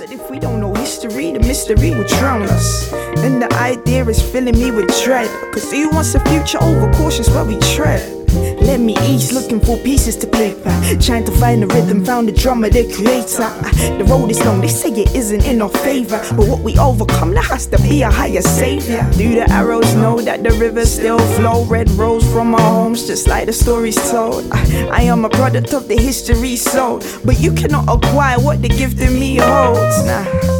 Said if we don't know history, the mystery will drown us. And the idea is filling me with dread, cause who wants a future over cautious where we tread? Let me ease, looking for pieces to play by, trying to find the rhythm, found the drummer, the creator. The road is long, they say it isn't in our favor, but what we overcome, there has to be a higher savior. Do the arrows know that the rivers still flow? Red rose from our homes, just like the stories told. I am a product of the history sold, but you cannot acquire what the gift in me holds. Nah.